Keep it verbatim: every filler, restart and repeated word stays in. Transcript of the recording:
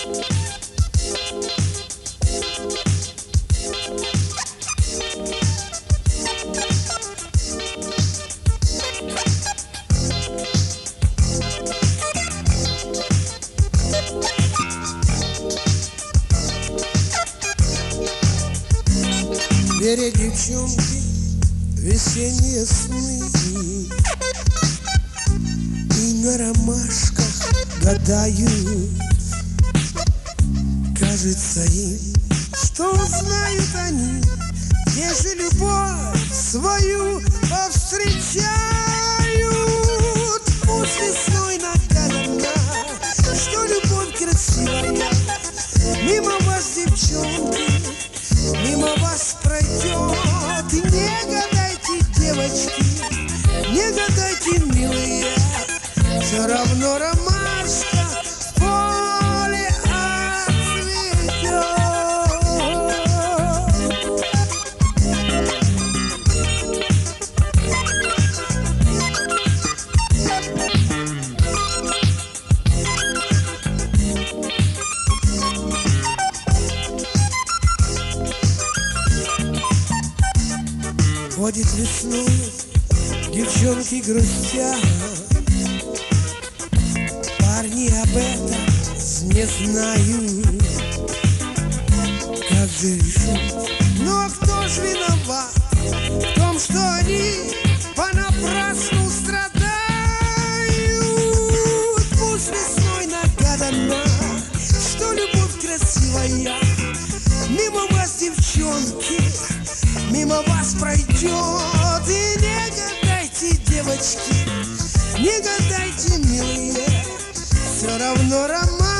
Берег девчонки, весенние сны, и на ромашках гадают. Кажется им, что знают они, где же любовь свою повстречают. Пусть весной нагадана, что любовь красивая, мимо вас, девчонки, мимо вас пройдет. И не гадайте, девочки, не гадайте, милые, все равно ромашка в поле отцветет. Ходит весной, девчонки грустят, парни об этом не знают. Как же решить? Но кто ж виноват в том, что они понапрасну страдают? Пусть весной нагадана, что любовь красивая, мимо вас, девчонки, мимо вас пройдет. И не гадайте, девочки, не гадайте, милые, все равно роман